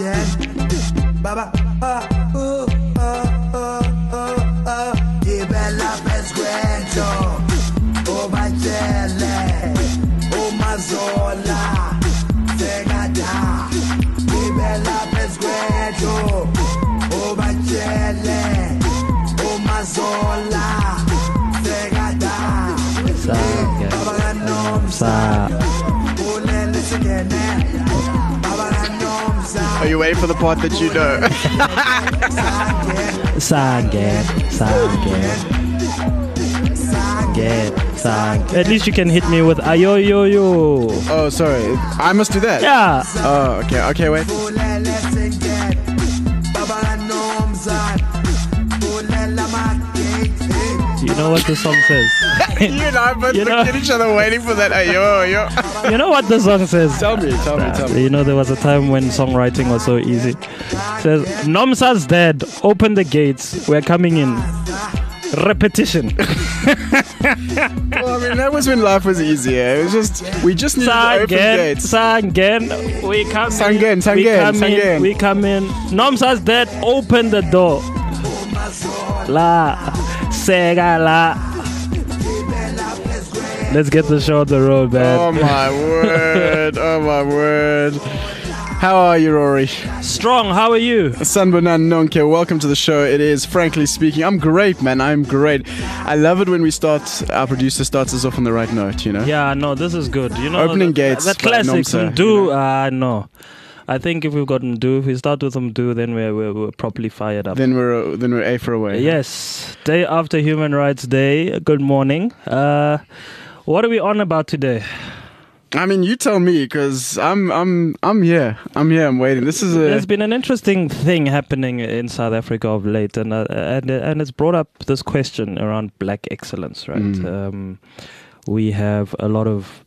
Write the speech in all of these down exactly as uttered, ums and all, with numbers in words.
again. Baba, ah, oh, oh, oh, oh, oh. Ibella Pesquento, oh my jelly, oh my zola, Segada. Ibella Pesquento, oh my jelly, oh my zola, Segada. Baba Nomsa, oh let's again. Are you waiting for the part that you know? Sangen, Sangen, Sangen, Sangen. At least you can hit me with ayo yo yo. Oh, sorry. I must do that? Yeah. Oh, okay. Okay, wait. You know what the song says? You and I both You looked know- at each other waiting for that. Ayo, yo. You know what the song says? Tell me, tell me, tell me. You know, there was a time when songwriting was so easy. It says, Nomsa's dead. Open the gates. We're coming in. Repetition. Well, I mean, that was when life was easier. It was just, we just needed to open Sangen, gates. Sangen. We come Sangen, in. Sangen, we come Sangen. in. We come in. Nomsa's dead. Open the door. La. Sega la. Let's get the show on the road, man. Oh, my word. Oh, my word. How are you, Rory? Strong, how are you? Sanbonan Nonke, welcome to the show. It is Frankly Speaking. I'm great, man. I'm great. I love it when we start, our producer starts us off on the right note, you know? Yeah, no, this is good. You know, Opening the, gates The by classics. Nomsa, Do, you know. uh, no. I think if we've got do, if we start with them do, then we're, we're, we're properly fired up. Then we're, then we're A for away. Yes. Day after Human Rights Day. Good morning. Uh, what are we on about today? I mean, you tell me, because I'm, I'm, I'm here. I'm here. I'm waiting. This is a. There's been an interesting thing happening in South Africa of late, and uh, and and it's brought up this question around black excellence, right? Mm. Um, we have a lot of.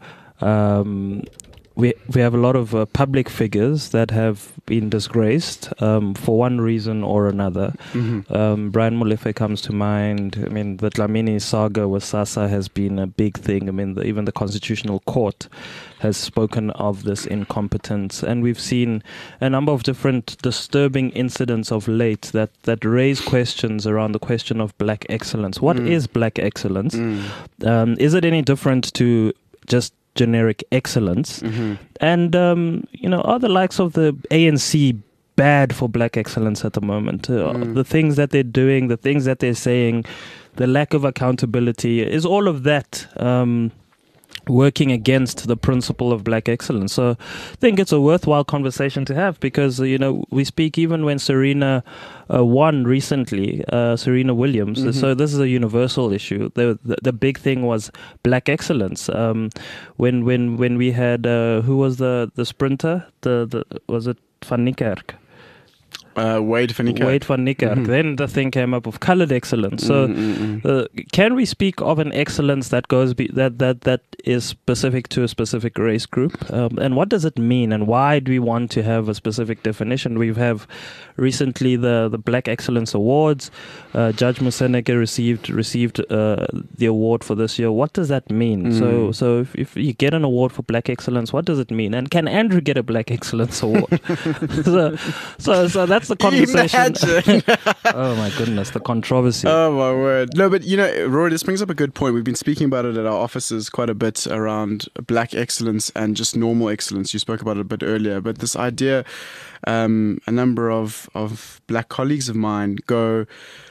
Um, We we have a lot of uh, public figures that have been disgraced um, for one reason or another. Mhm. Um, Brian Molefe comes to mind. I mean, the Dlamini saga with SASSA has been a big thing. I mean, the, even the Constitutional Court has spoken of this incompetence. And we've seen a number of different disturbing incidents of late that, that raise questions around the question of black excellence. What Mm. is black excellence? Mm. Um, is it any different to just generic excellence? Mhm. And, um, you know, are the likes of the A N C bad for black excellence at the moment? Uh, Mm. The things that they're doing, the things that they're saying, the lack of accountability, is all of that um, working against the principle of black excellence? So I think it's a worthwhile conversation to have because, uh, you know, we speak even when Serena uh, won recently, uh, Serena Williams. Mhm. So this is a universal issue. The, the the big thing was black excellence. Um, when when when we had uh, who was the the sprinter? The the was it Van Niekerk? Uh, Wade van Niekerk. Wade van Niekerk. Mhm. Then the thing came up of coloured excellence. So, Mm, mm, mm. uh, can we speak of an excellence that goes be, that that that is specific to a specific race group? Um, and what does it mean? And why do we want to have a specific definition? We have recently the the Black Excellence Awards. Uh, Judge Moseneke received received uh, the award for this year. What does that mean? Mm. So so if, if you get an award for Black Excellence, what does it mean? And can Andrew get a Black Excellence Award? so so so that's the conversation. Imagine. Oh my goodness, the controversy. Oh my word. No, but you know, Rory, this brings up a good point. We've been speaking about it at our offices quite a bit around black excellence and just normal excellence. You spoke about it a bit earlier, but this idea, um, a number of, of black colleagues of mine go,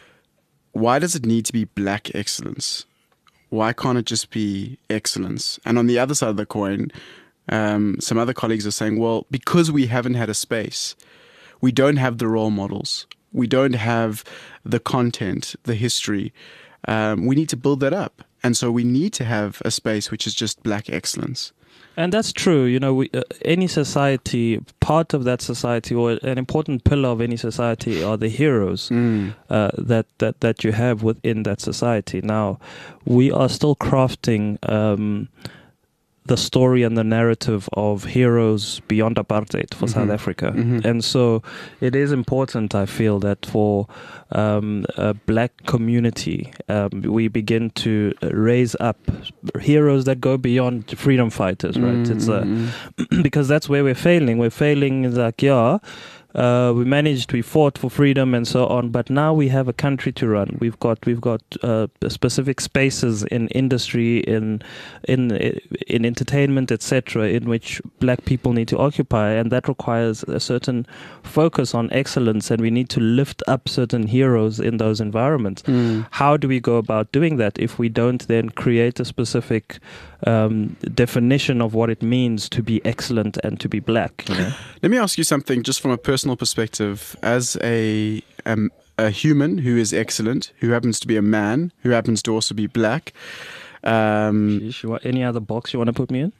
why does it need to be black excellence? Why can't it just be excellence? And on the other side of the coin, um, some other colleagues are saying, well, because we haven't had a space, we don't have the role models. We don't have the content, the history. Um, we need to build that up. And so we need to have a space which is just black excellence. And that's true. You know, we, uh, any society, part of that society, or an important pillar of any society, are the heroes Mm. uh, that, that that you have within that society. Now, we are still crafting um, the story and the narrative of heroes beyond apartheid for Mhm. South Africa. Mhm. And so it is important, I feel, that for um, a black community, um, we begin to raise up heroes that go beyond freedom fighters, right? It's a, Mm. because that's where we're failing. We're failing in like, yeah, Uh, we managed, we fought for freedom and so on, but now we have a country to run. We've got we've got uh, specific spaces in industry, in in in entertainment, et cetera, in which black people need to occupy, and that requires a certain focus on excellence, and we need to lift up certain heroes in those environments. Mm. How do we go about doing that if we don't then create a specific um, definition of what it means to be excellent and to be black? You know? Let me ask you something just from a personal perspective. As a, um, a human who is excellent, who happens to be a man, who happens to also be black. Um, Sheesh, what, any other box you want to put me in?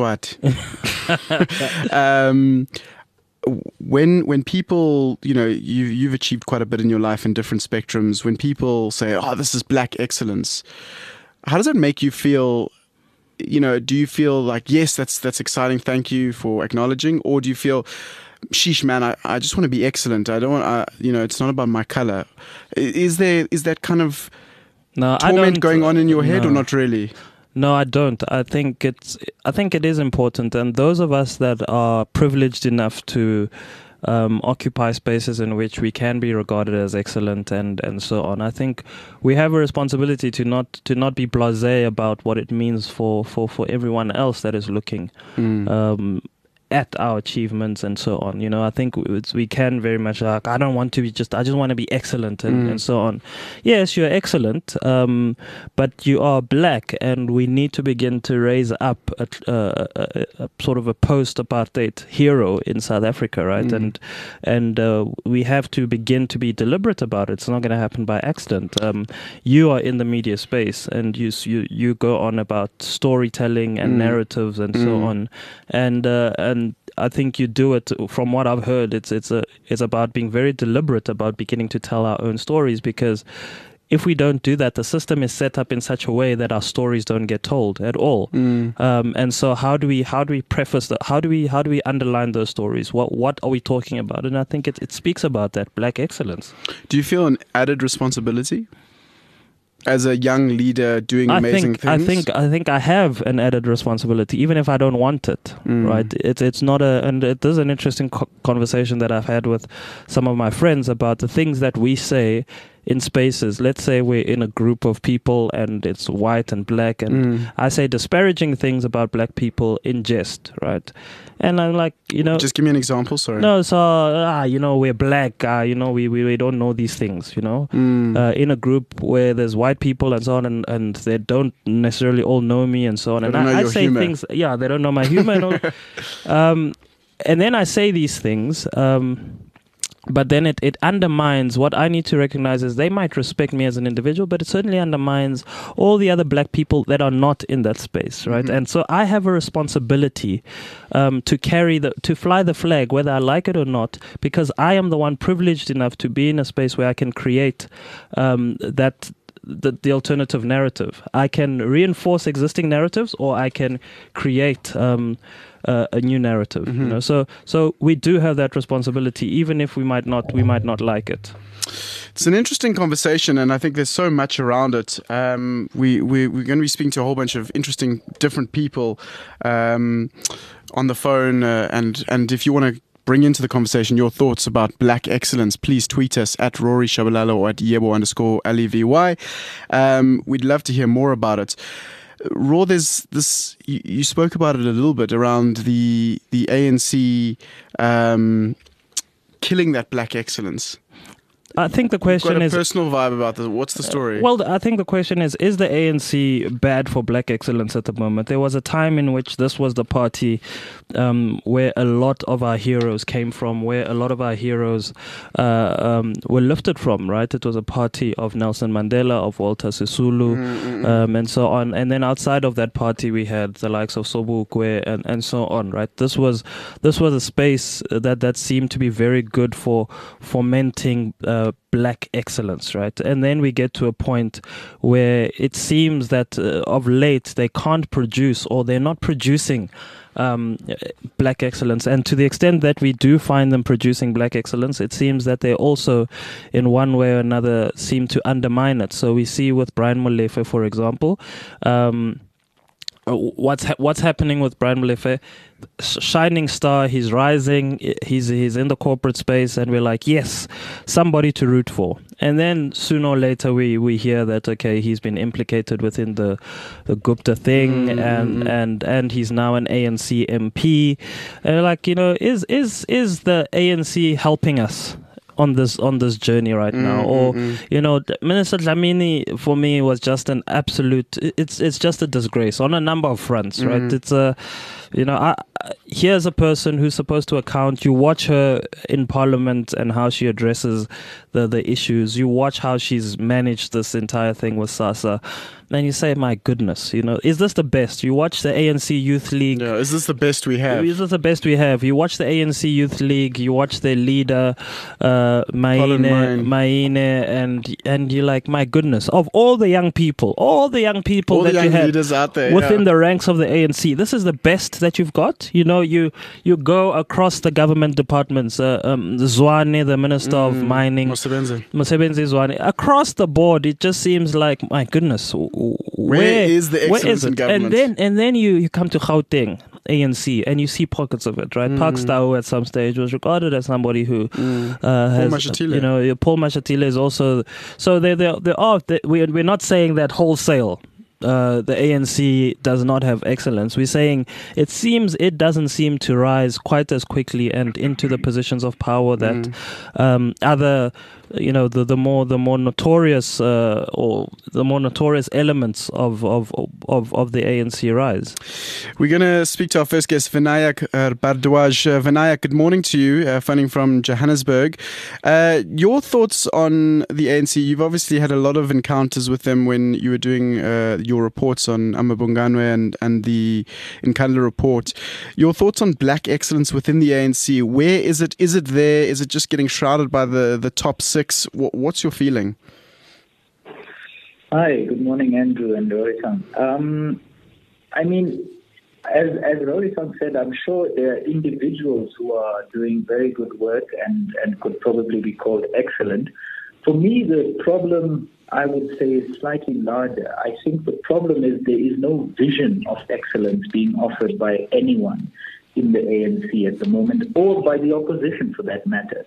um, when when people, you know, you, you've achieved quite a bit in your life in different spectrums. When people say, oh, this is black excellence, how does that make you feel? You know, do you feel like, yes, that's that's exciting, thank you for acknowledging? Or do you feel, sheesh, man, I, I just want to be excellent. I don't want, I, you know, it's not about my color. Is there is that kind of no, torment I don't, going on in your head no. or not really? No, I don't. I think it's. I think it is important, and those of us that are privileged enough to um, occupy spaces in which we can be regarded as excellent, and, and so on. I think we have a responsibility to not to not be blasé about what it means for, for, for everyone else that is looking Mm. um, at our achievements and so on. You know, I think it's, we can very much like, I don't want to be just, I just want to be excellent and, Mm. and so on. Yes, you're excellent, um, but you are black, and we need to begin to raise up a, a, a, a sort of a post-apartheid hero in South Africa, right? Mm. And and uh, we have to begin to be deliberate about it. It's not going to happen by accident. Um, you are in the media space, and you you you go on about storytelling and Mm. narratives and so Mm. on, and uh, and I think you do it. From what I've heard, it's it's a it's about being very deliberate about beginning to tell our own stories, because if we don't do that, the system is set up in such a way that our stories don't get told at all. Mm. Um, and so, how do we how do we preface that? How do we how do we underline those stories? What what are we talking about? And I think it it speaks about that black excellence. Do you feel an added responsibility as a young leader doing I amazing think I things? think I think I have an added responsibility, even if I don't want it. Mm. Right? It's it's not a, and it is an interesting co- conversation that I've had with some of my friends about the things that we say in spaces. Let's say we're in a group of people and it's white and black, and Mm. I say disparaging things about black people in jest, right? And I'm like, you know, Just give me an example, sorry. no, so ah, you know, we're black, uh, you know, we, we we don't know these things, you know. Mm. Uh, in a group where there's white people and so on, and, and they don't necessarily all know me and so on, They and don't know I, I your say humor. things, yeah, they don't know my humor, and, all, um, and then I say these things. Um, But then it, it undermines what I need to recognize is they might respect me as an individual, but it certainly undermines all the other black people that are not in that space, right? Mhm. And so I have a responsibility um, to carry the, to fly the flag, whether I like it or not, because I am the one privileged enough to be in a space where I can create um, that the, the alternative narrative. I can reinforce existing narratives, or I can create um, uh, a new narrative. Mhm. You know, so so we do have that responsibility, even if we might not we might not like it. It's an interesting conversation, and I think there's so much around it. Um, we, we, we're going to be speaking to a whole bunch of interesting, different people um, on the phone, uh, and, and if you want to bring into the conversation your thoughts about black excellence, please tweet us at Rory Shabalala or at Yebo underscore L E V Y. Um, we'd love to hear more about it. Raw, there's this, you, you spoke about it a little bit around the, the A N C um, killing that black excellence. I think the You've got question a is personal vibe about this. What's the story? Well, I think the question is, is the A N C bad for black excellence at the moment? There was a time in which this was the party um, where a lot of our heroes came from, where a lot of our heroes uh, um, were lifted from, right? It was a party of Nelson Mandela, of Walter Sisulu, Mm-mm. um, and so on. And then outside of that party, we had the likes of Sobukwe and, and so on, right? This was this was a space that, that seemed to be very good for fomenting uh, black excellence, right? And then we get to a point where it seems that uh, of late they can't produce, or they're not producing um, black excellence. And to the extent that we do find them producing black excellence, it seems that they also, in one way or another, seem to undermine it. So we see with Brian Molefe, for example, um, uh, what's ha- what's happening with Brian Molefe. Shining star, he's rising, he's he's in the corporate space, and we're like, yes, somebody to root for. And then sooner or later we, we hear that, okay, he's been implicated within the, the Gupta thing, mm-hmm. and, and and he's now an A N C M P. And like, you know, is is is the A N C helping us on this on this journey right now? Mm-hmm. Or, you know, Minister Dlamini for me was just an absolute, it's it's just a disgrace on a number of fronts, mm-hmm. right? It's a, you know, I, I, here's a person who's supposed to account. You watch her in Parliament and how she addresses the, the issues. You watch how she's managed this entire thing with SASSA. And you say, my goodness, you know, is this the best? You watch the A N C Youth League. Yeah, is this the best we have? Is this the best we have? You watch the A N C Youth League. You watch their leader, uh, Maine, Maine, and and you're like, my goodness, of all the young people, all the young people all that the young you had leaders out there, within yeah. the ranks of the A N C, this is the best that you've got. You know, you you go across the government departments, uh, um, Zwane, the Minister mm, of Mining, Mosebenzi, Mosebenzi Zwane, across the board, it just seems like, my goodness, where, where is the excellence where is in it? government? And then and then you, you come to Gauteng, A N C, and you see pockets of it, right? Mm. Park Stau at some stage was regarded as somebody who mm. uh, has, Paul Mashatile. you know, Paul Mashatile is also, so they they they are, they, we're, we're not saying that wholesale Uh, the A N C does not have excellence. We're saying it seems it doesn't seem to rise quite as quickly and into the positions of power that mm. um, other, you know, the, the more the more notorious uh, or the more notorious elements of of, of of the A N C rise. We're going to speak to our first guest, Vinayak uh, Bardwaj. Uh, Vinayak, good morning to you, uh, phoning from Johannesburg. Uh, your thoughts on the A N C? You've obviously had a lot of encounters with them when you were doing uh, your reports on Amabunganwe and, and the Nkandla report. Your thoughts on black excellence within the A N C? Where is it? Is it there? Is it just getting shrouded by the, the top six? What, what's your feeling? Hi, good morning, Andrew and Rory-san. Um, I mean, as, as Rory-san said, I'm sure there are individuals who are doing very good work and, and could probably be called excellent. For me, the problem, I would say, is slightly larger. I think the problem is there is no vision of excellence being offered by anyone in the A N C at the moment, or by the opposition for that matter.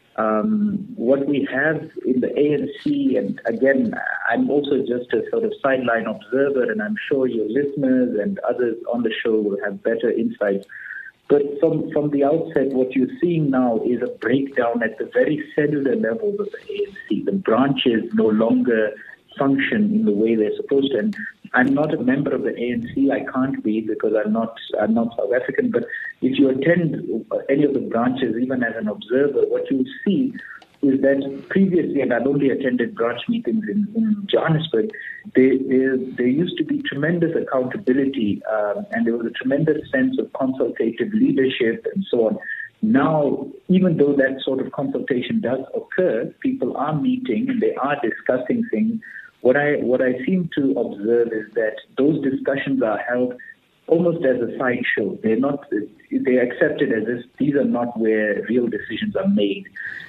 Um, what we have in the A N C, and again, I'm also just a sort of sideline observer, and I'm sure your listeners and others on the show will have better insights. But from, from the outset, what you're seeing now is a breakdown at the very cellular levels of the A N C. The branches no longer function in the way they're supposed to. And I'm not a member of the A N C. I can't be because I'm not I'm not South African. But if you attend any of the branches, even as an observer, what you see is that previously, and I've only attended branch meetings in, in Johannesburg, there, there, there used to be tremendous accountability um, and there was a tremendous sense of consultative leadership and so on. Now, even though that sort of consultation does occur, people are meeting and they are discussing things. What I what I seem to observe is that those discussions are held almost as a sideshow. They're not, they're accepted as if these are not where real decisions are made.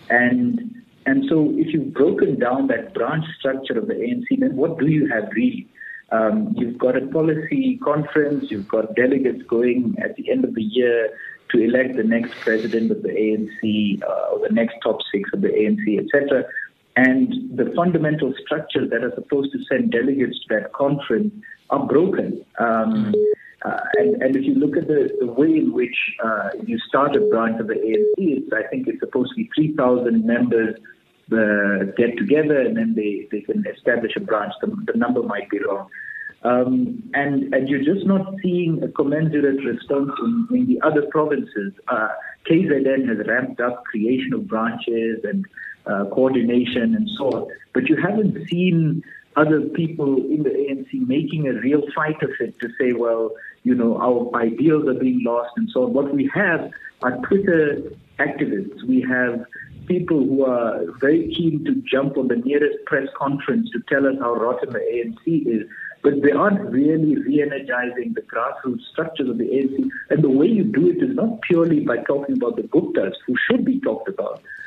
And and so if you've broken down that branch structure of the A N C, then what do you have really? Um, you've got a policy conference, you've got delegates going at the end of the year to elect the next president of the A N C uh, or the next top six of the A N C, et cetera. And the fundamental structures that are supposed to send delegates to that conference are broken. Um, Uh, and, and if you look at the, the way in which uh, you start a branch of the A N C, it's, I think it's supposed to be three thousand members uh, get together and then they, they can establish a branch. The, the number might be wrong. Um, and, and you're just not seeing a commensurate response in, in the other provinces. Uh, K Z N has ramped up creation of branches and uh, coordination and so on. But you haven't seen other people in the A N C making a real fight of it to say, well, you know, our ideals are being lost and so on. What we have are Twitter activists. We have people who are very keen to jump on the nearest press conference to tell us how rotten the A N C is, but they aren't really re-energizing the grassroots structures of the A N C. And the way you do it is not purely by talking about the Guptas, who should be talked about,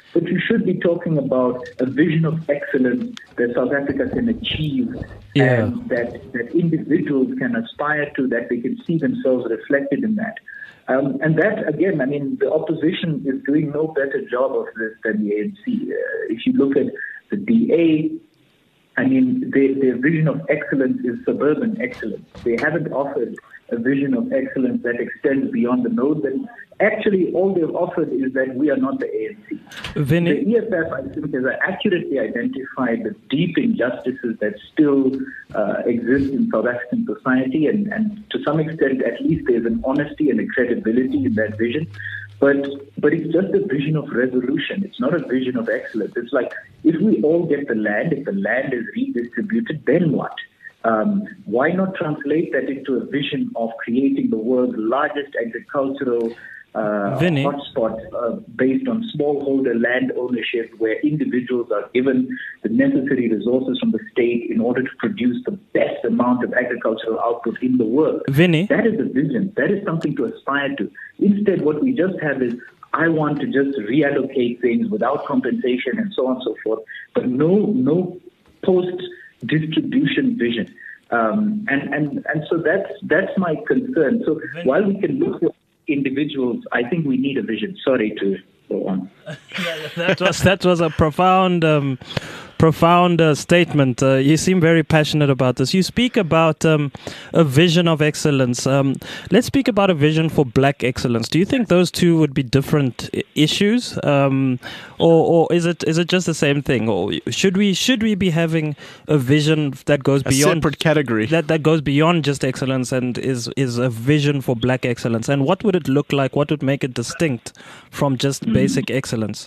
but you should be talking about a vision of excellence that South Africa can achieve, Yeah. and that, that individuals can aspire to, that they can see themselves reflected in that. Um, and that, again, I mean, the opposition is doing no better job of this than the A N C. Uh, if you look at the D A, I mean, their, their vision of excellence is suburban excellence. They haven't offered a vision of excellence that extends beyond the nodes. And actually, all they've offered is that we are not the A N C. Vinny? The E F F, I think, has accurately identified the deep injustices that still uh, exist in South African society, and, and to some extent, at least there's an honesty and a credibility in that vision. But but it's just a vision of resolution. It's not a vision of excellence. It's like, if we all get the land, if the land is redistributed, then what? Um, why not translate that into a vision of creating the world's largest agricultural uh, Vinny? hotspot uh, based on smallholder land ownership, where individuals are given the necessary resources from the state in order to produce the best amount of agricultural output in the world? Vinny? That is a vision. That is something to aspire to. Instead, what we just have is, I want to just reallocate things without compensation and so on and so forth, but no, no post-distribution vision. Um, and, and, and so that's, that's my concern. So while we can look at individuals, I think we need a vision. Sorry to go on. that was that was a profound um, profound uh, statement. Uh, you seem very passionate about this. You speak about um, a vision of excellence. Um, let's speak about a vision for black excellence. Do you think those two would be different I- issues, um, or, or is it is it just the same thing? Or should we should we be having a vision that goes A beyond separate category. that that goes beyond just excellence and is is a vision for black excellence? And what would it look like? What would make it distinct from just mm. basic excellence?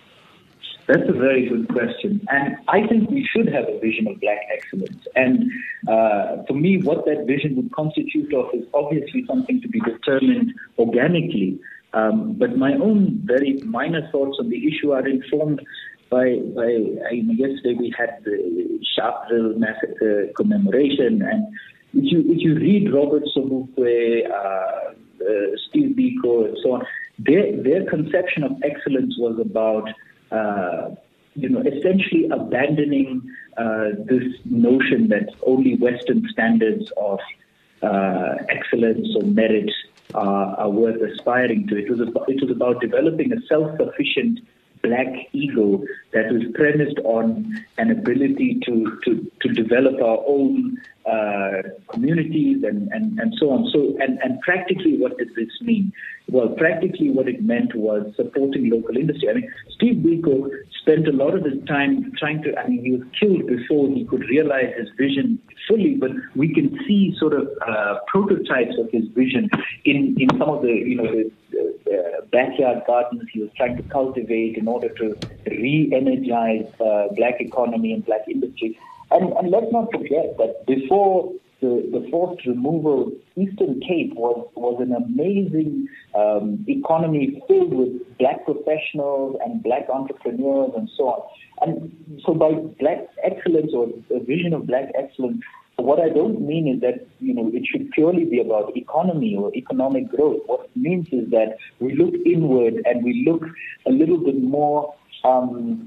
That's a very good question. And I think we should have a vision of black excellence. And uh, for me, what that vision would constitute of is obviously something to be determined organically. Um, but my own very minor thoughts on the issue are informed by, by I mean, yesterday we had the Sharpeville massacre commemoration. And if you, if you read Robert Sobukwe, uh, uh, Steve Biko, and so on, their, their conception of excellence was about Uh, you know, essentially abandoning uh, this notion that only Western standards of uh, excellence or merit uh, are worth aspiring to. It was about, it was about developing a self-sufficient black ego that was premised on an ability to to, to develop our own uh, communities and, and, and so on. So and, and practically, what did this mean? Well, practically what it meant was supporting local industry. I mean, Steve Biko spent a lot of his time trying to, I mean, he was killed before he could realize his vision fully, but we can see sort of uh, prototypes of his vision in, in some of the, you know, the, uh, backyard gardens he was trying to cultivate in order to re-energize uh, black economy and black industry. And, and let's not forget that before the, the forced removal, Eastern Cape was, was an amazing um, economy filled with black professionals and black entrepreneurs and so on. And so by black excellence or a vision of black excellence, what I don't mean is that, you know, it should purely be about economy or economic growth. What it means is that we look inward and we look a little bit more um,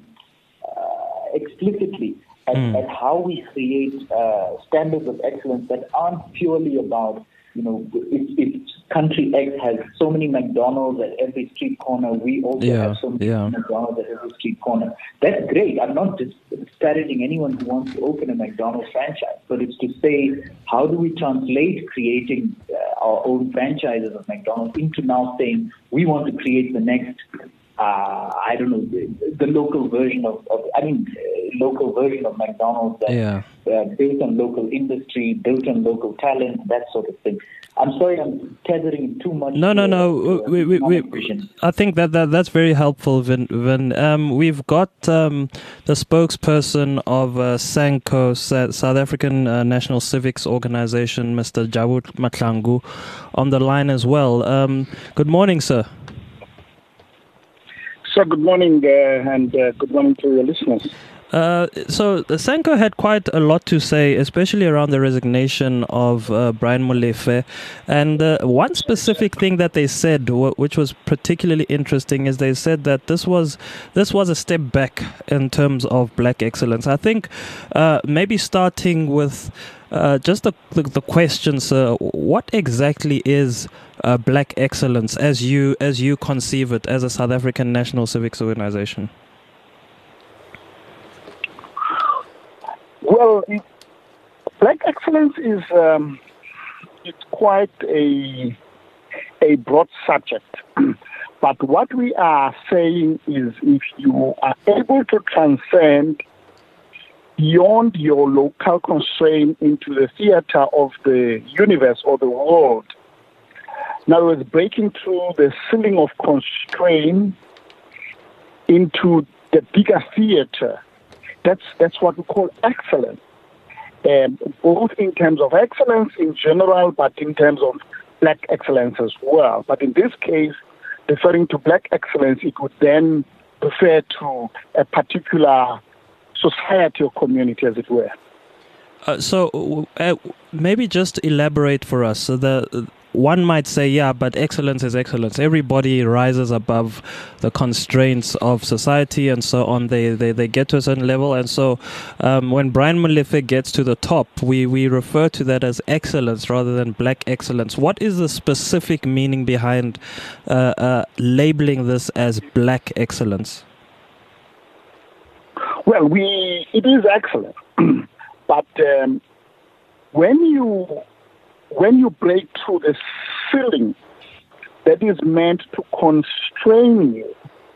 uh, explicitly At, mm. at how we create uh, standards of excellence that aren't purely about, you know, if, if country X has so many McDonald's at every street corner, we also yeah, have so many yeah. McDonald's at every street corner. That's great. I'm not disparaging anyone who wants to open a McDonald's franchise, but it's to say, how do we translate creating uh, our own franchises of McDonald's into now saying we want to create the next Uh, I don't know, the, the local version of, of I mean, uh, local version of McDonald's that yeah. uh, built on local industry, built on local talent, that sort of thing. I'm sorry, I'm tethering too much. No, no, no. Uh, we, we, we, I think that, that that's very helpful, Vin. Vin. Um, we've got um, the spokesperson of uh, SANCO, South African uh, National Civics Organization, Mister Jabu Mahlangu, on the line as well. Um, good morning, sir. So good morning uh, and uh, good morning to your listeners. Uh, so SANCO had quite a lot to say, especially around the resignation of uh, Brian Molefe. And uh, one specific thing that they said, w- which was particularly interesting, is they said that this was this was a step back in terms of black excellence. I think uh, maybe starting with uh, just the, the, the question, sir, what exactly is uh, black excellence as you as you conceive it as a South African national civics organization? Well, it, black excellence is um, it's quite a a broad subject. But what we are saying is, if you are able to transcend beyond your local constraint into the theater of the universe or the world, in other words, breaking through the ceiling of constraint into the bigger theater. That's that's what we call excellence, um, both in terms of excellence in general, but in terms of black excellence as well. But in this case, referring to black excellence, it would then refer to a particular society or community, as it were. Uh, so uh, maybe just elaborate for us. So the uh, one might say, yeah, but excellence is excellence. Everybody rises above the constraints of society and so on. They they, they get to a certain level. And so um, when Brian Molefe gets to the top, we, we refer to that as excellence rather than black excellence. What is the specific meaning behind uh, uh, labeling this as black excellence? Well, we it is excellent. But um, when you when you break through the ceiling that is meant to constrain you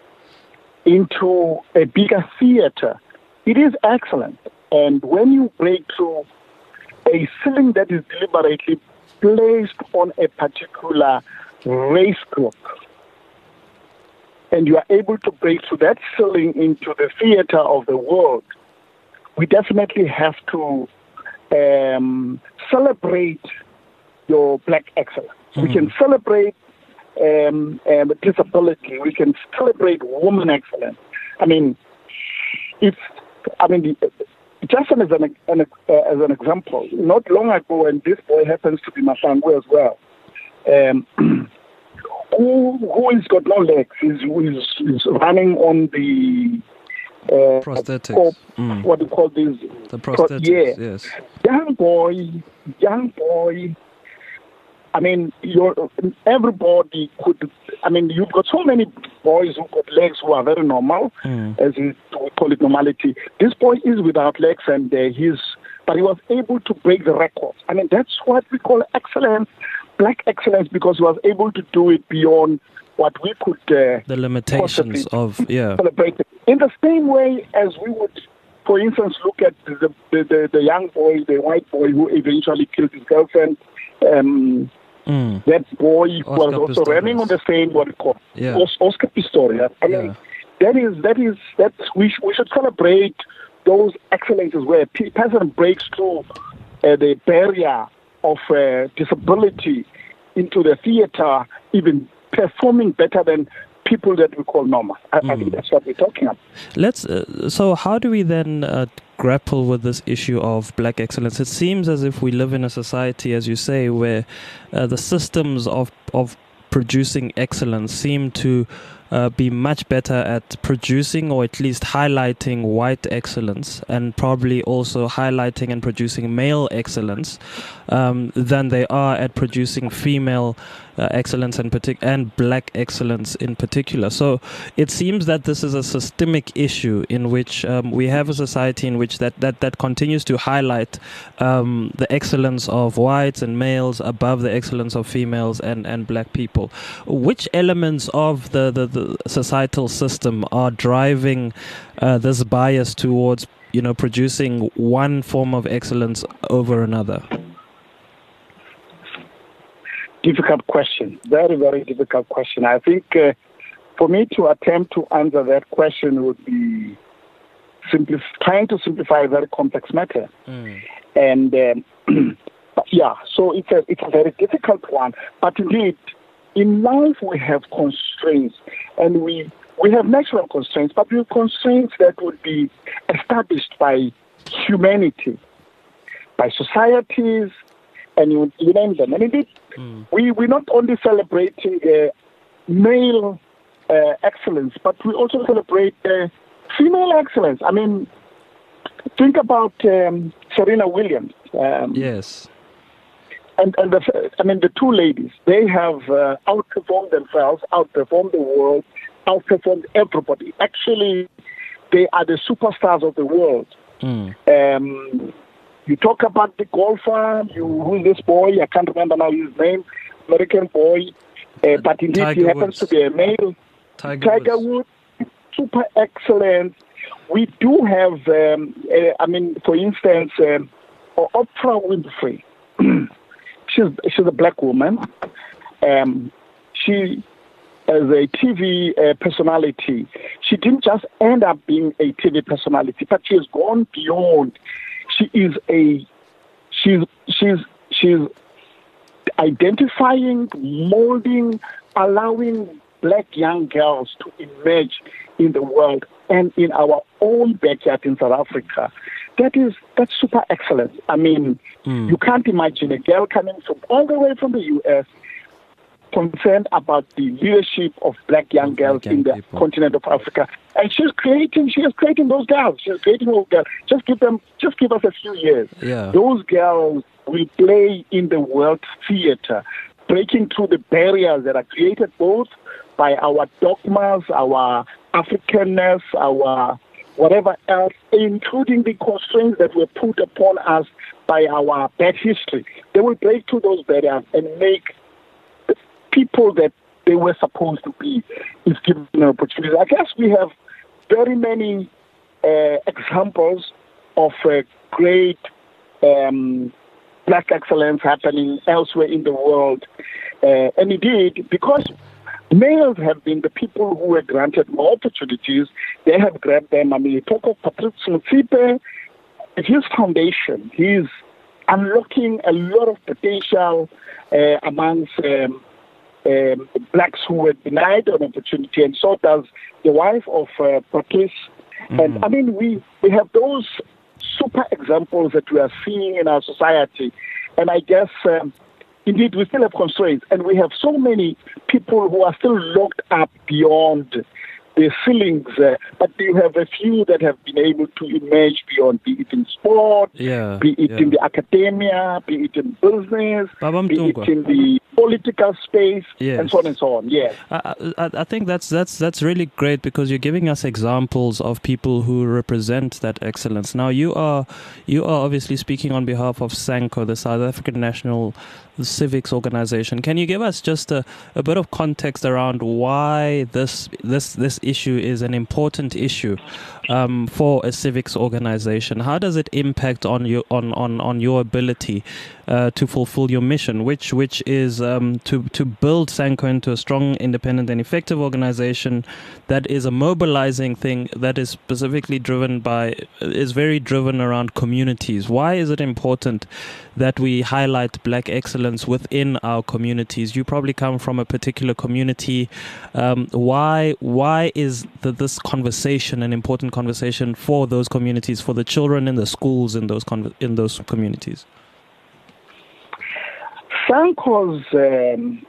into a bigger theater, it is excellent. And when you break through a ceiling that is deliberately placed on a particular race group, and you are able to break through that ceiling into the theater of the world, we definitely have to um, celebrate your black excellence. Mm. We can celebrate um, um, disability. We can celebrate woman excellence. I mean, it's. I mean, just as an, an uh, as an example, not long ago, and this boy happens to be Mahlangu as well. Um, who who has got no legs? Is is is running on the Uh, prosthetics. Or, mm. What do you call this? The prosthetics, yeah. yes. Young boy, young boy. I mean, you're, everybody could. I mean, you've got so many boys who got legs who are very normal, mm. as we call it normality. This boy is without legs, and uh, he's, but he was able to break the record. I mean, that's what we call excellence, black excellence, because he was able to do it beyond what we could uh, the limitations of yeah celebrate. In the same way as we would, for instance, look at the the, the, the young boy, the white boy who eventually killed his girlfriend. Um, mm. That boy Oscar was also Pistorius. running on the same what we call yeah. Oscar Pistorius. I mean, yeah. that is that is that we sh- we should celebrate those excellences where a person breaks through uh, the barrier of uh, disability into the theater, even performing better than people that we call normal. I, mm. I think that's what we're talking about. Let's. Uh, so, how do we then uh, grapple with this issue of black excellence? It seems as if we live in a society, as you say, where uh, the systems of of producing excellence seem to uh, be much better at producing or at least highlighting white excellence and probably also highlighting and producing male excellence um, than they are at producing female uh, excellence and, partic- and black excellence in particular. So it seems that this is a systemic issue in which um, we have a society in which that, that, that continues to highlight um, the excellence of whites and males above the excellence of females and, and black people. Which elements of the, the, the societal system are driving uh, this bias towards, you know, producing one form of excellence over another? Difficult question. Very, very difficult question. I think uh, for me to attempt to answer that question would be simply trying to simplify a very complex matter. Mm. And um, yeah, so it's a it's a very difficult one. But indeed, in life we have constraints, and we we have natural constraints, but we have constraints that would be established by humanity, by societies, and you, you name them. And indeed, mm. we, we're not only celebrating uh, male uh, excellence, but we also celebrate uh, female excellence. I mean, think about um, Serena Williams. Um, yes. And, and the, I mean, the two ladies, they have uh, outperformed themselves, outperformed the world, outperformed everybody. Actually, they are the superstars of the world. Mm. Um, you talk about the golfer, you, who's this boy? I can't remember now his name, American boy. Uh, but indeed, Tiger he happens Woods. to be a male. Tiger, Tiger Woods. Woods, super excellent. We do have, um, uh, I mean, for instance, um, Oprah Winfrey. she's she's a black woman. Um, she, as a T V uh, personality, she didn't just end up being a T V personality, but she has gone beyond. She is a, she's she's she's identifying, molding, allowing black young girls to emerge in the world and in our own backyard in South Africa. That is, that's super excellent. I mean, mm. you can't imagine a girl coming from all the way from the U S concerned about the leadership of black young girls black young in the people. continent of Africa. And she's creating, she is creating those girls. She's creating those girls. Just give them, just give us a few years. Yeah. Those girls will play in the world theater, breaking through the barriers that are created both by our dogmas, our Africanness, our whatever else, including the constraints that were put upon us by our bad history. They will break through those barriers and make the people that they were supposed to be is given an opportunity. I guess we have very many uh, examples of uh, great um, black excellence happening elsewhere in the world. Uh, and indeed, because males have been the people who were granted more opportunities, they have grabbed them. I mean, you talk of Patrice Motsepe, at his foundation, he's unlocking a lot of potential uh, amongst um, um, blacks who were denied an opportunity, and so does the wife of uh, Patrice. Mm-hmm. And I mean, we, we have those super examples that we are seeing in our society. And I guess, um, indeed, we still have constraints. And we have so many people who are still locked up beyond the ceilings. Uh, but you have a few that have been able to emerge beyond, be it in sport, yeah, be it yeah. in the academia, be it in business, Babam be Tungwa. it in the political space, yes. and so on and so on. Yes. I, I, I think that's that's that's really great because you're giving us examples of people who represent that excellence. Now you are you are obviously speaking on behalf of SANCO, the South African National Civics Organization. Can you give us just a, a bit of context around why this this this issue is an important issue um, for a civics organization? How does it impact on your on on, on your ability uh, to fulfill your mission, which which is um, to to build SANCO into a strong, independent, and effective organization that is a mobilizing thing that is specifically driven by is very driven around communities. Why is it important that we highlight black excellence within our communities? You probably come from a particular community. Um, why why is the, this conversation an important conversation for those communities, for the children in the schools in those con- in those communities? SANCO's um,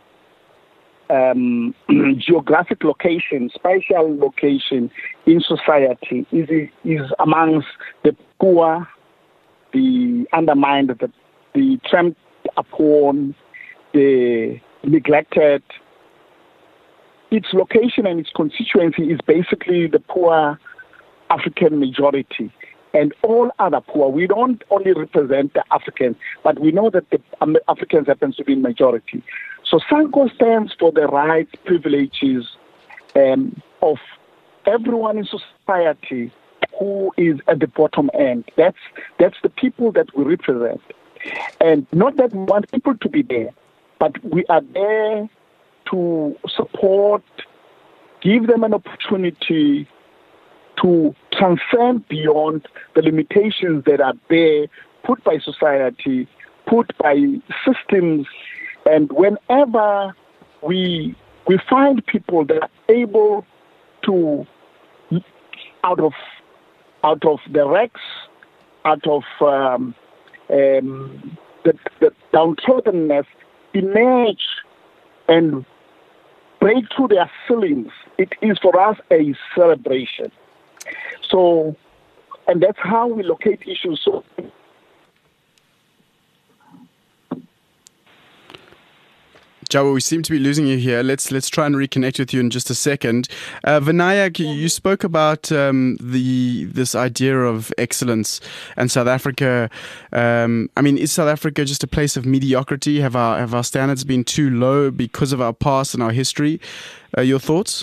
um, geographic location, spatial location in society is is amongst the poor, the undermined, the, the tramped upon, the neglected. Its location and its constituency is basically the poor African majority and all other poor. We don't only represent the Africans, but we know that the um, Africans happens to be in majority. So SANCO stands for the rights, privileges um, of everyone in society who is at the bottom end. That's that's the people that we represent. And not that we want people to be there, but we are there to support, give them an opportunity to transcend beyond the limitations that are there, put by society, put by systems. And whenever we we find people that are able to, out of out of the wrecks, out of um, um, the, the downtroddenness, emerge and break through their ceilings. It is for us a celebration. So, and that's how we locate issues. So, Jabu, we seem to be losing you here. Let's let's try and reconnect with you in just a second. Uh, Vinayak, you spoke about um, the this idea of excellence and South Africa. Um, I mean, is South Africa just a place of mediocrity? Have our have our standards been too low because of our past and our history? Uh, your thoughts?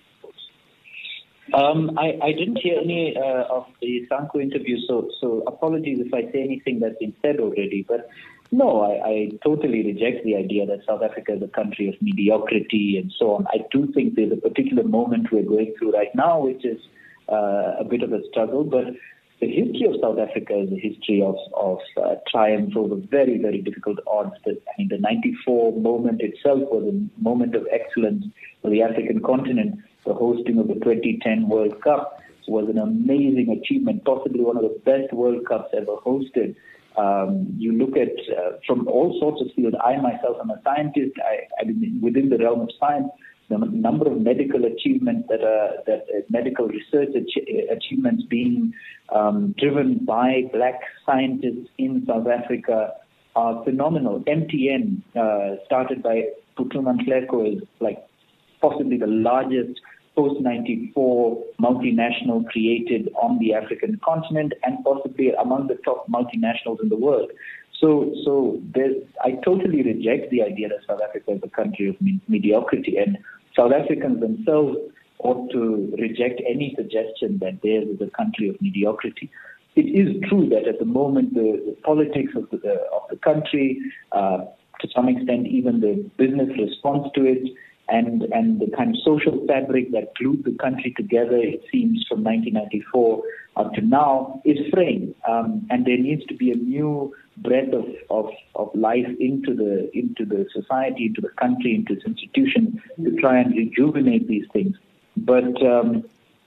Um, I, I didn't hear any uh, of the Sanko interview, so so apologies if I say anything that's been said already. But no, I, I totally reject the idea that South Africa is a country of mediocrity and so on. I do think there's a particular moment we're going through right now, which is uh, a bit of a struggle. But the history of South Africa is a history of, of uh, triumph over very, very difficult odds. That, I mean, the ninety-four moment itself was a moment of excellence for the African continent. The hosting of the twenty ten World Cup was an amazing achievement, possibly one of the best World Cups ever hosted. Um, you look at, uh, from all sorts of fields, I myself am a scientist, I, I mean, within the realm of science, the number of medical achievements that are, that uh, medical research ach- achievements being um, driven by black scientists in South Africa are phenomenal. M T N, uh, started by Phuthuma Nhleko, is like possibly the largest post ninety-four multinational created on the African continent and possibly among the top multinationals in the world. So, so I totally reject the idea that South Africa is a country of me- mediocrity, and South Africans themselves ought to reject any suggestion that theirs is a country of mediocrity. It is true that at the moment the, the politics of the, uh, of the country, uh, to some extent even the business response to it, and and the kind of social fabric that glued the country together, it seems, from nineteen ninety-four up to now, is fraying. Um, and there needs to be a new breath of, of, of life into the into the society, into the country, into its institutions to try and rejuvenate these things. But um,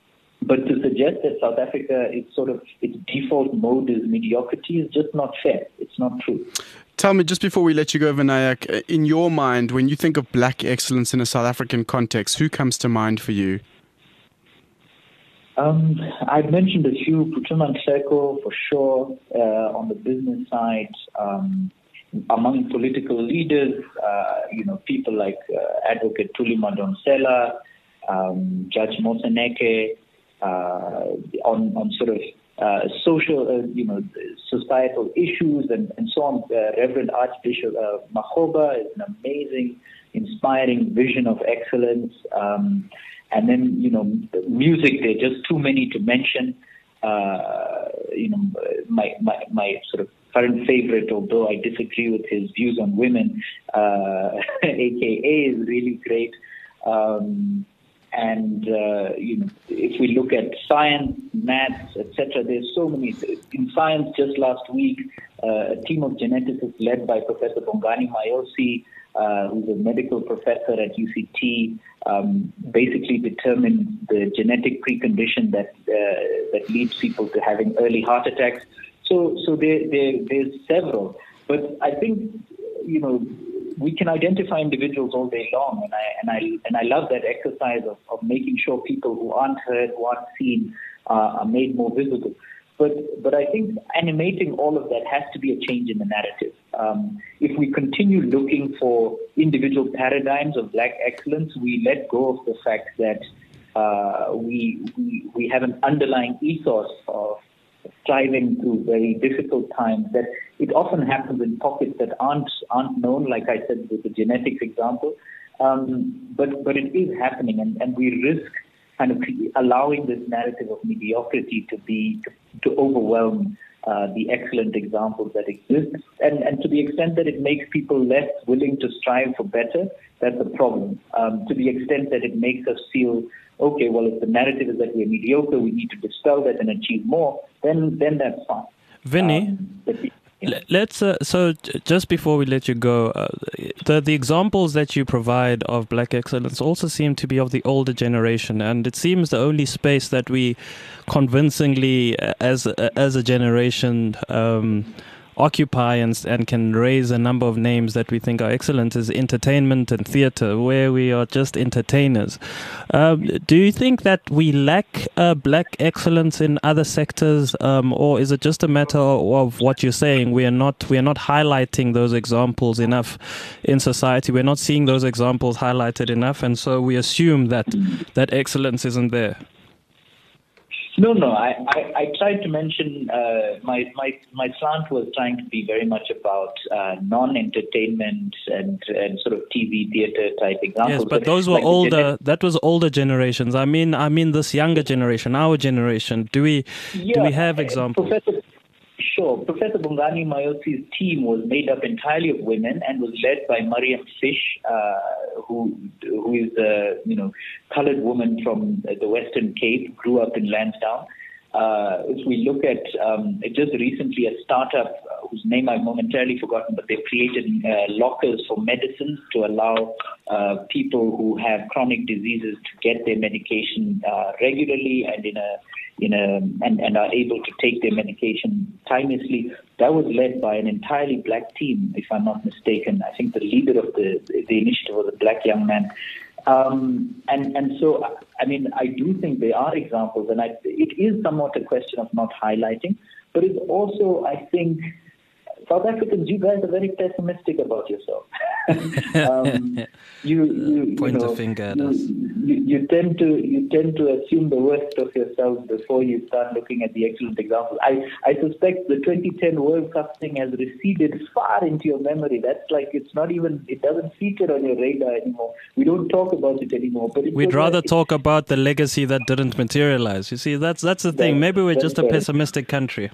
but to suggest that South Africa, it's sort of its default mode is mediocrity is just not fair. It's not true. Tell me, just before we let you go, Vinayak, in your mind, when you think of black excellence in a South African context, who comes to mind for you? Um, I've mentioned a few, Phuthuma Nhleko for sure, uh, on the business side. Um, among political leaders, uh, you know, people like uh, Advocate Thuli Madonsela, um, Judge Moseneke, uh, on, on sort of Uh, social, uh, you know, societal issues and, and so on. Uh, Reverend Archbishop uh, Makgoba is an amazing, inspiring vision of excellence. Um, and then, you know, music, there are just too many to mention. Uh, you know, my, my, my sort of current favorite, although I disagree with his views on women, uh, A K A is really great. Um, And, uh, you know, if we look at science, maths, et cetera, there's so many. In science, just last week, uh, a team of geneticists led by Professor Bongani Mayosi, uh, who's a medical professor at U C T, um, basically determined the genetic precondition that uh, that leads people to having early heart attacks. So, so there, there, there's several. But I think, you know, we can identify individuals all day long, and I and I and I love that exercise of, of making sure people who aren't heard, who aren't seen, uh, are made more visible. But but I think animating all of that has to be a change in the narrative. Um, if we continue looking for individual paradigms of black excellence, we let go of the fact that uh, we, we we have an underlying ethos of striving through very difficult times, that it often happens in pockets that aren't aren't known, like I said with the genetics example. Um, but but it is happening, and, and we risk kind of allowing this narrative of mediocrity to be to, to overwhelm uh, the excellent examples that exist, and and to the extent that it makes people less willing to strive for better. That's a problem. Um, to the extent that it makes us feel, okay, well, if the narrative is that we're mediocre, we need to dispel that and achieve more, then then that's fine. Vinny, um, but, Let's uh, so just before we let you go, uh, the the examples that you provide of black excellence also seem to be of the older generation, and it seems the only space that we convincingly, uh, as uh, as a generation, um, occupy and and can raise a number of names that we think are excellent is entertainment and theatre, where we are just entertainers. Um, do you think that we lack uh, black excellence in other sectors, um, or is it just a matter of what you're saying? We are not we are not highlighting those examples enough in society. We're not seeing those examples highlighted enough, and so we assume that that excellence isn't there. No, no. I, I, I tried to mention uh, my my my slant was trying to be very much about uh, non-entertainment and and sort of T V theater type examples. Yes, but, but those were like older. Gener- that was older generations. I mean, I mean this younger generation, our generation. Do we yeah, do we have examples? Professor, sure. Professor Bongani Mayosi's team was made up entirely of women and was led by Mariam Fish, uh, who who is a you know colored woman from the Western Cape, grew up in Lansdowne. Uh, if we look at um, just recently a startup uh, whose name I've momentarily forgotten, but they've created uh, lockers for medicines to allow uh, people who have chronic diseases to get their medication uh, regularly and in a in a and, and are able to take their medication timelessly. That was led by an entirely black team, if I'm not mistaken. I think the leader of the the initiative was a black young man. Um, and, and so, I mean, I do think there are examples, and I, it is somewhat a question of not highlighting, but it's also, I think, South Africans, you guys are very pessimistic about yourself. um, you, you, Point you know, a finger at you, us. You, you tend to you tend to assume the worst of yourself before you start looking at the excellent examples. I, I suspect the twenty ten World Cup thing has receded far into your memory. That's like it's not even it doesn't feature on your radar anymore. We don't talk about it anymore. But it we'd was, rather it, talk about the legacy that didn't materialize. You see, that's that's the thing. Maybe we're just a pessimistic country.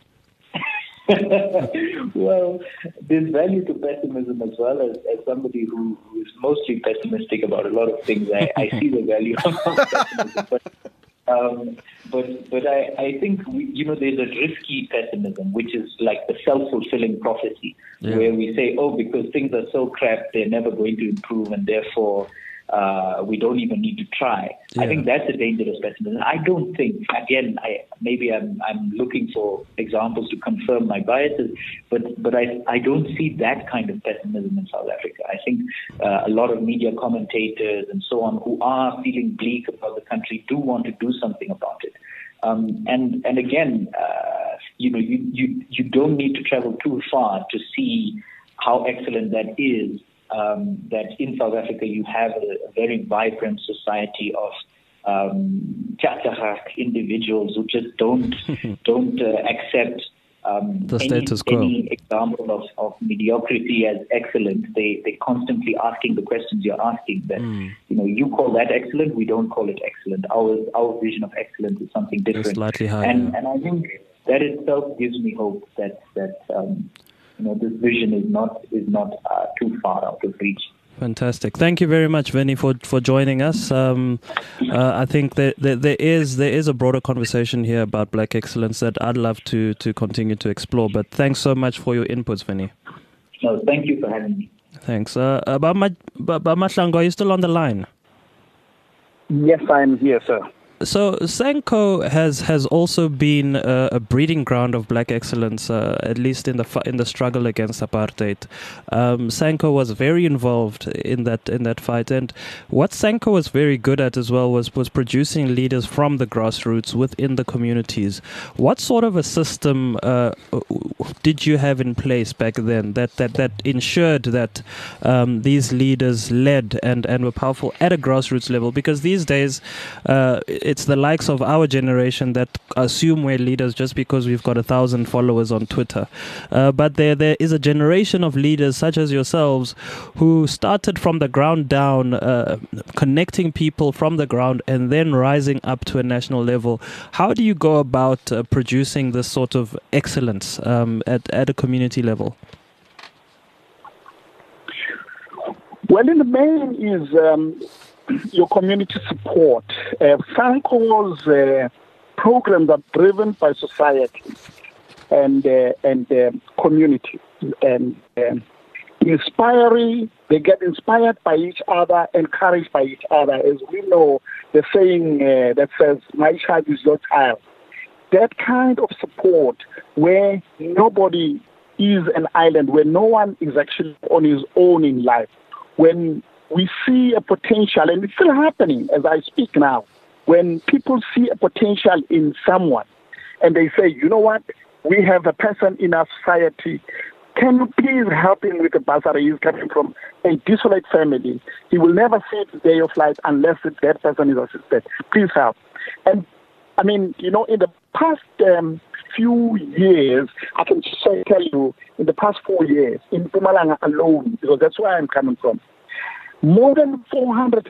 Well, there's value to pessimism as well. As, as somebody who, who is mostly pessimistic about a lot of things, I, I see the value of pessimism. But, um, but, but I, I think, we, you know, there's a risky pessimism, which is like the self-fulfilling prophecy, yeah. where we say, oh, because things are so crap, they're never going to improve, and therefore uh, we don't even need to try. Yeah. I think that's a dangerous pessimism. I don't think, again, I maybe I'm I'm looking for examples to confirm my biases, but but I I don't see that kind of pessimism in South Africa. I think uh, a lot of media commentators and so on who are feeling bleak about the country do want to do something about it. Um, and and again, uh, you know, you, you you don't need to travel too far to see how excellent that is. Um, that in South Africa you have a, a very vibrant society of um, individuals who just don't don't uh, accept um, the any, status quo. any example of, of mediocrity as excellent. They they constantly asking the questions you're asking. That mm. you know you call that excellent, we don't call it excellent. Our our vision of excellence is something different. It's slightly higher. And and I think that itself gives me hope that that. Um, You know, this vision is not is not uh, too far out of reach. Fantastic. Thank you very much, Vinny, for, for joining us. Um, uh, I think that, that there is there is a broader conversation here about black excellence that I'd love to to continue to explore. But thanks so much for your inputs, Vinny. No, thank you for having me. Thanks. Uh, Bamahlangu, are you still on the line? Yes, I'm here, sir. So SANCO has, has also been a, a breeding ground of black excellence, uh, at least in the in the struggle against apartheid. Um, SANCO was very involved in that in that fight, and what SANCO was very good at as well was was producing leaders from the grassroots within the communities. What sort of a system uh, did you have in place back then that that, that ensured that um, these leaders led and, and were powerful at a grassroots level? Because these days, uh, it's the likes of our generation that assume we're leaders just because we've got a thousand followers on Twitter. Uh, but there there is a generation of leaders such as yourselves who started from the ground down, uh, connecting people from the ground and then rising up to a national level. How do you go about uh, producing this sort of excellence um, at, at a community level? Well, in the main is um, your community support. Uh, SANCO's uh, programs are driven by society. and uh, and uh, community. And um, inspiring, they get inspired by each other, encouraged by each other. As we know, the saying uh, that says, "My child is your child." That kind of support where nobody is an island, where no one is actually on his own in life. When we see a potential, and it's still happening as I speak now, when people see a potential in someone and they say, you know what, we have a person in our society, can you please help him with the bursary? He's coming from a desolate family. He will never see the day of light unless that person is assisted. Please help. And I mean, you know, in the past um, few years, I can just say, tell you, in the past four years, in Mpumalanga alone, because that's where I'm coming from, more than four hundred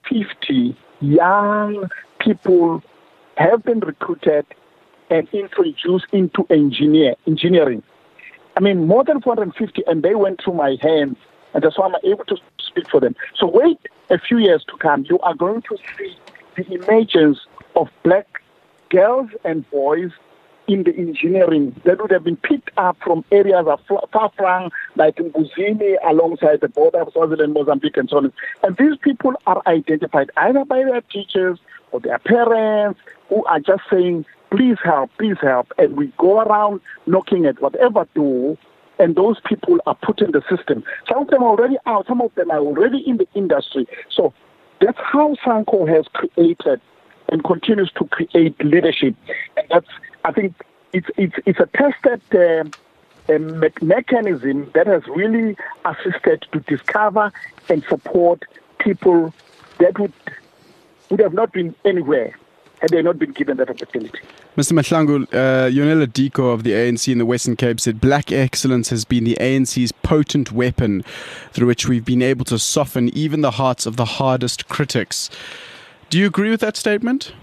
fifty young people have been recruited and introduced into engineer engineering. I mean, more than four hundred fifty, and they went through my hands, and that's why I'm able to speak for them. So wait a few years to come, you are going to see the emergence of black girls and boys in the engineering that would have been picked up from areas of far-flung, like in Buzini, alongside the border of Swaziland, Mozambique, and so on. And these people are identified either by their teachers or their parents, who are just saying, please help, please help. And we go around knocking at whatever door, and those people are put in the system. Some of them are already out, some of them are already in the industry. So that's how SANCO has created and continues to create leadership. And that's, I think, it's it's it's a tested uh, a me- mechanism that has really assisted to discover and support people that would would have not been anywhere had they not been given that opportunity. Mister Mahlangu, uh, Yonela Diko of the A N C in the Western Cape said, black excellence has been the A N C's potent weapon through which we've been able to soften even the hearts of the hardest critics. Do you agree with that statement?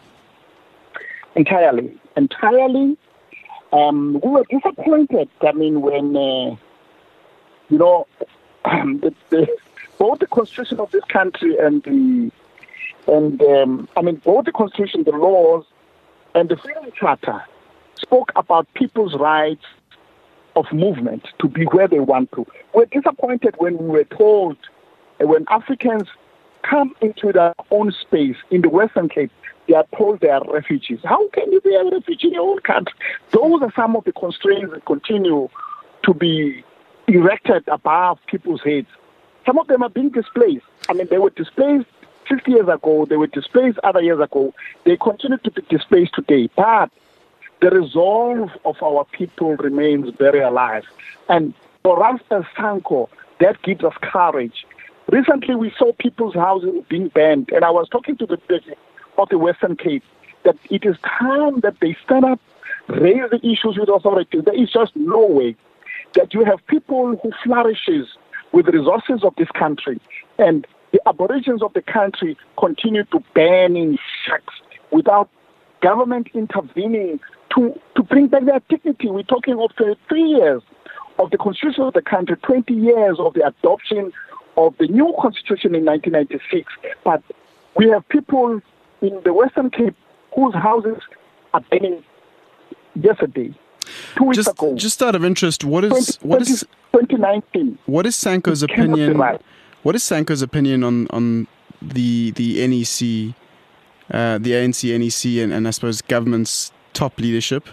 Entirely. Entirely. Um, we were disappointed, I mean, when, uh, you know, the, the, both the constitution of this country and the, and um, I mean, both the constitution, the laws, and the Freedom Charter spoke about people's rights of movement to be where they want to. We were disappointed when we were told, uh, when Africans come into their own space in the Western Cape, they are told they are refugees. How can you be a refugee in your own country? Those are some of the constraints that continue to be erected above people's heads. Some of them are being displaced. I mean, they were displaced fifty years ago. They were displaced other years ago. They continue to be displaced today. But the resolve of our people remains very alive. And for us as SANCO, that gives us courage. Recently, we saw people's houses being burned. And I was talking to the president of the Western Cape, that it is time that they stand up, raise the issues with authorities. There is just no way that you have people who flourishes with the resources of this country, and the aborigines of the country continue to burn in shacks without government intervening to, to bring back their dignity. We're talking of three years of the constitution of the country, twenty years of the adoption of the new constitution in nineteen ninety-six. But we have people in the Western Cape whose houses are burning yesterday, two weeks just, ago. Just out of interest, what is what is twenty nineteen? What is SANCO's It cannot be opinion? right. What is SANCO's opinion on on the the N E C, uh, the A N C, N E C, and, and I suppose government's top leadership?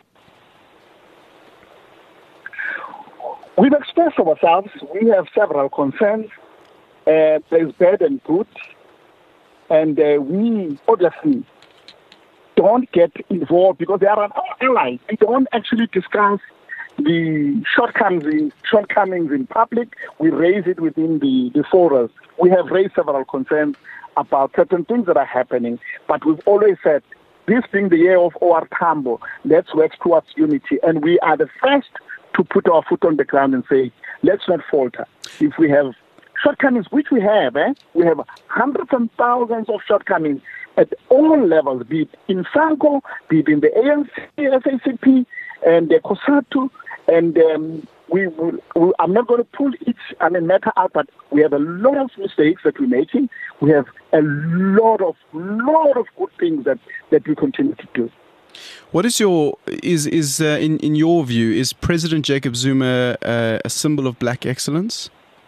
We've expressed ourselves. We have several concerns. Uh, there's bad and good. And uh, we obviously don't get involved because they are an ally. We don't actually discuss the shortcomings in, shortcomings in public. We raise it within the, the forums. We have raised several concerns about certain things that are happening, but we've always said, this being the year of O R Tambo, let's work towards unity. And we are the first to put our foot on the ground and say, let's not falter. If we have shortcomings, which we have, eh? we have hundreds and thousands of shortcomings at all levels, be it in SANCO, be it in the A N C, S A C P, and the COSATU, and um, we will, we, I'm not going to pull each I mean, matter out, but we have a lot of mistakes that we're making. We have a lot of, lot of good things that, that we continue to do. What is your is is uh, in in your view, is President Jacob Zuma uh, a symbol of black excellence?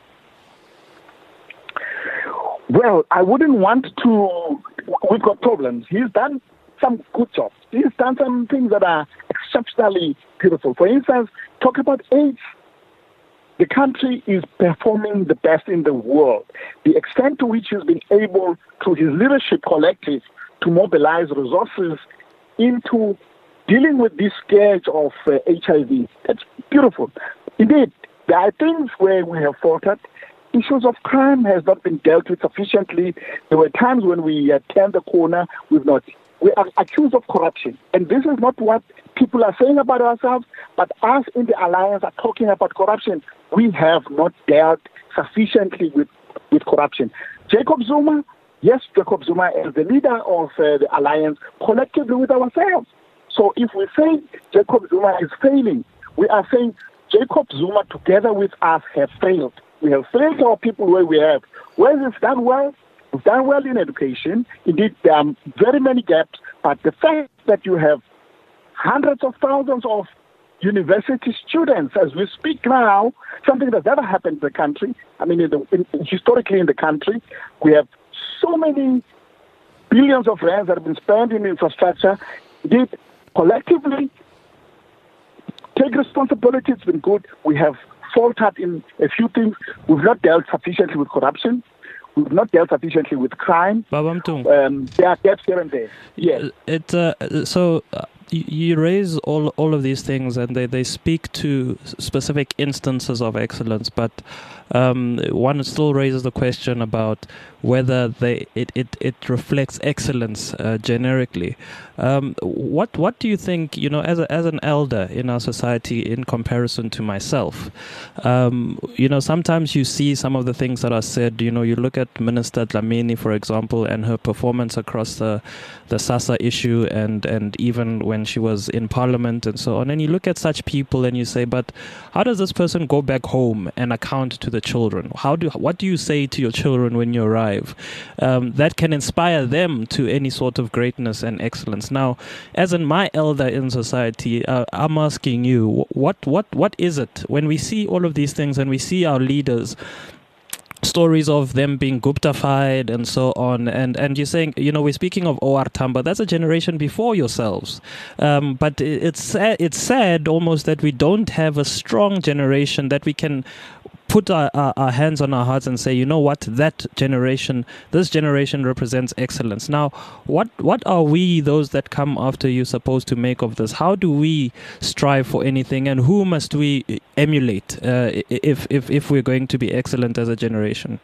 Well, I wouldn't want to. We've got problems. He's done some good jobs. He's done some things that are exceptionally beautiful. For instance, talk about AIDS. The country is performing the best in the world. The extent to which he's been able, through his leadership collective, to mobilize resources into dealing with this scourge of uh, H I V. That's beautiful. Indeed, there are things where we have faltered. Issues of crime has not been dealt with sufficiently. There were times when we uh, turned the corner, we've not. We are accused of corruption. And this is not what people are saying about ourselves, but us in the alliance are talking about corruption. We have not dealt sufficiently with, with corruption. Jacob Zuma, yes, Jacob Zuma is the leader of uh, the alliance, collectively with ourselves. So if we say Jacob Zuma is failing, we are saying Jacob Zuma together with us have failed. We have failed our people where we have. Where we've done well, we've done well in education. Indeed, there are very many gaps, but the fact that you have hundreds of thousands of university students as we speak now, something that's never happened in the country. I mean, in the, in, historically in the country, we have so many billions of rands that have been spent in infrastructure. Indeed, collectively, take responsibility. It's been good. We have faltered in a few things. We've not dealt sufficiently with corruption. We've not dealt sufficiently with crime. Um, there are gaps here and there. Yes. It, uh, so uh, you raise all all of these things, and they, they speak to specific instances of excellence, but um, one still raises the question about whether they it, it, it reflects excellence uh, generically. Um, what what do you think, you know, as a, as an elder in our society in comparison to myself? Um, you know, sometimes you see some of the things that are said. You know, you look at Minister Dlamini, for example, and her performance across the the SASSA issue, and and even when she was in Parliament and so on. And you look at such people and you say, but how does this person go back home and account to the children? How do what do you say to your children when you arrive um, that can inspire them to any sort of greatness and excellence? Now, as in my elder in society, uh, I'm asking you, what what what is it when we see all of these things and we see our leaders, stories of them being Guptafied and so on, and and you're saying, you know, we're speaking of O R Tambo, that's a generation before yourselves, um, but it's sad, it's sad almost that we don't have a strong generation that we can put our, our, our hands on our hearts and say, you know what, that generation, this generation represents excellence. Now, what what are we, those that come after you, supposed to make of this? How do we strive for anything, and who must we emulate uh, if, if, if we're going to be excellent as a generation?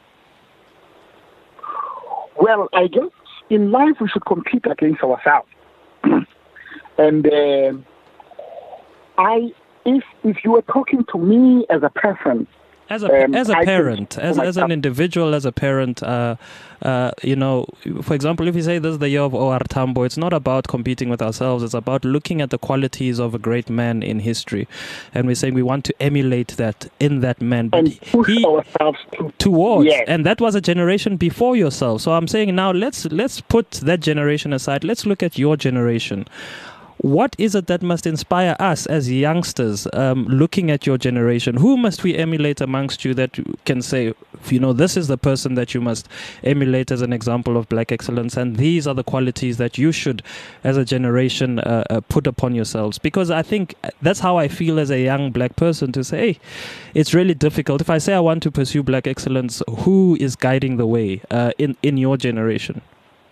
Well, I guess in life we should compete against ourselves. and uh, I... If if you were talking to me as a person, as a um, as a I parent, as as an individual, as a parent, uh, uh, you know, for example, if you say this is the year of O R Tambo, it's not about competing with ourselves. It's about looking at the qualities of a great man in history, and we're saying we want to emulate that in that man. But and push he, ourselves to, towards, yes. And that was a generation before yourself. So I'm saying now let's let's put that generation aside. Let's look at your generation. What is it that must inspire us as youngsters, um, looking at your generation? Who must we emulate amongst you that can say, you know, this is the person that you must emulate as an example of black excellence, and these are the qualities that you should, as a generation, uh, uh, put upon yourselves? Because I think that's how I feel as a young black person, to say, hey, it's really difficult. If I say I want to pursue black excellence, who is guiding the way uh, in, in your generation?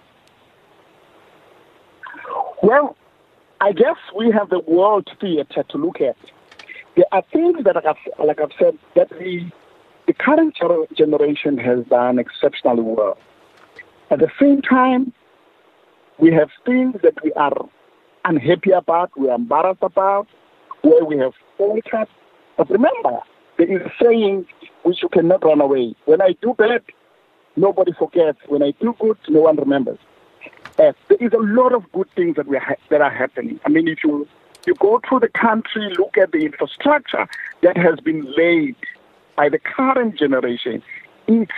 Well, I guess we have the world theater to look at. There are things that, like I've, like I've said, that the, the current generation has done exceptionally well. At the same time, we have things that we are unhappy about, we are embarrassed about, where we have faltered. But remember, there is a saying which you cannot run away. When I do bad, nobody forgets. When I do good, no one remembers. Uh, there is a lot of good things that we ha- that are happening. I mean, if you you go through the country, look at the infrastructure that has been laid by the current generation, it's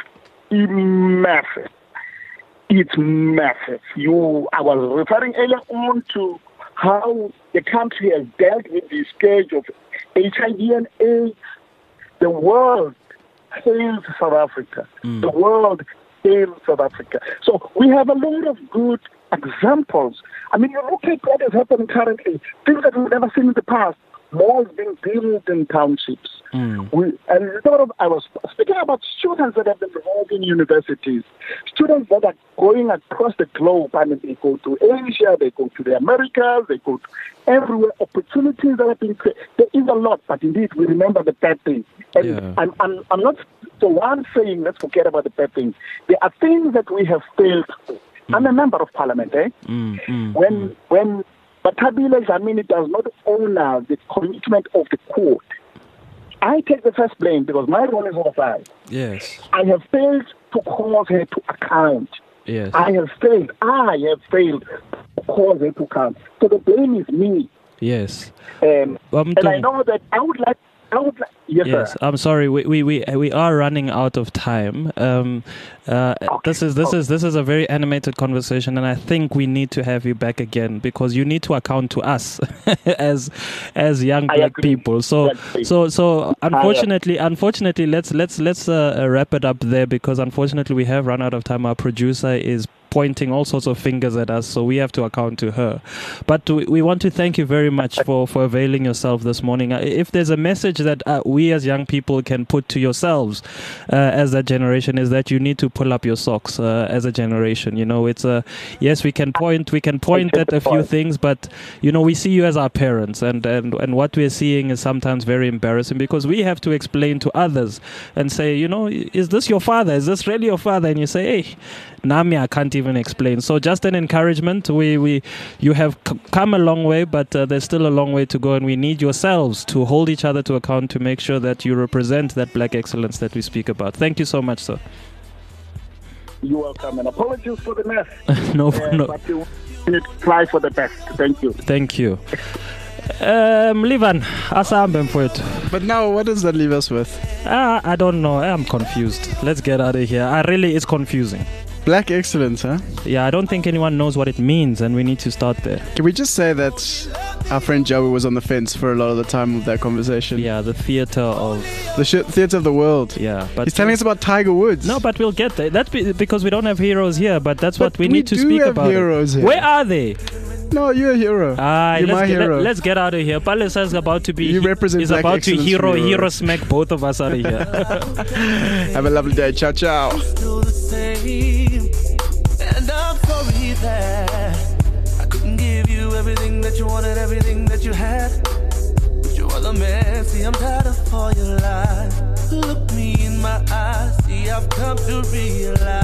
massive. It's massive. You, I was referring earlier on to how the country has dealt with the scourge of H I V and AIDS. The world hails South Africa. Mm. The world hails South Africa. So we have a lot of good examples. I mean, you look at what is happening currently, things that we've never seen in the past. Malls being built in townships. Mm. We, and a lot of, I was speaking about students that have been involved in universities, students that are going across the globe. I mean, they go to Asia, they go to the Americas, they go to everywhere. Opportunities that have been created. There is a lot, but indeed, we remember the bad things. And yeah. I'm, I'm, I'm not the one saying let's forget about the bad things. There are things that we have failed to. Mm. I'm a member of parliament, eh? Mm, mm, when, mm. when, But Tabile Dlamini does not honor the commitment of the court. I take the first blame because my role is oversight. Yes. I have failed to call her to account. Yes. I have failed. I have failed to call her to account. So the blame is me. Yes. Um, and I know that I would like I would like, yes, yes, sir. I'm sorry. We we we we are running out of time. Um, uh, okay. This is this okay. is this is a very animated conversation, and I think we need to have you back again because you need to account to us as as young black people. So so so unfortunately, unfortunately, let's let's let's uh, wrap it up there because unfortunately we have run out of time. Our producer is pointing all sorts of fingers at us, so we have to account to her. But we, we want to thank you very much for, for availing yourself this morning. If there's a message that uh, we as young people can put to yourselves uh, as that generation is that you need to pull up your socks uh, as a generation. You know, it's a yes, we can point we can point at a few things, but you know, we see you as our parents, and, and, and what we're seeing is sometimes very embarrassing because we have to explain to others and say, you know, is this your father? Is this really your father? And you say, hey, Nami, I can't even explain. So just an encouragement. We, we, you have c- come a long way, but uh, there's still a long way to go, and we need yourselves to hold each other to account to make sure that you represent that black excellence that we speak about. Thank you so much, sir. You're welcome, and apologies for the mess. no, uh, no. But you need to try for the best. Thank you. Thank you. Um, Livan, asambe mfowethu. But now, what does that leave us with? Uh, I don't know. I'm confused. Let's get out of here. I really, it's confusing. Black excellence, huh? Yeah, I don't think anyone knows what it means, and we need to start there. Can we just say that our friend Joey was on the fence for a lot of the time of that conversation? Yeah, the theater of... The sh- theater of the world. Yeah, but... He's telling us about Tiger Woods. No, but we'll get there. That's be- because we don't have heroes here, but that's but what we, we need to speak have about. Heroes here. Where are they? No, you're a hero. Ah, you're let's my get, hero. Let, let's get out of here. Palace is about to be... You represent Is black about to hero, hero. hero smack both of us out of here. Have a lovely day. Ciao, ciao. And I'm sorry that I couldn't give you everything that you wanted, everything that you had. But you are the man, see I'm tired of all your lies. Look me in my eyes, see I've come to realize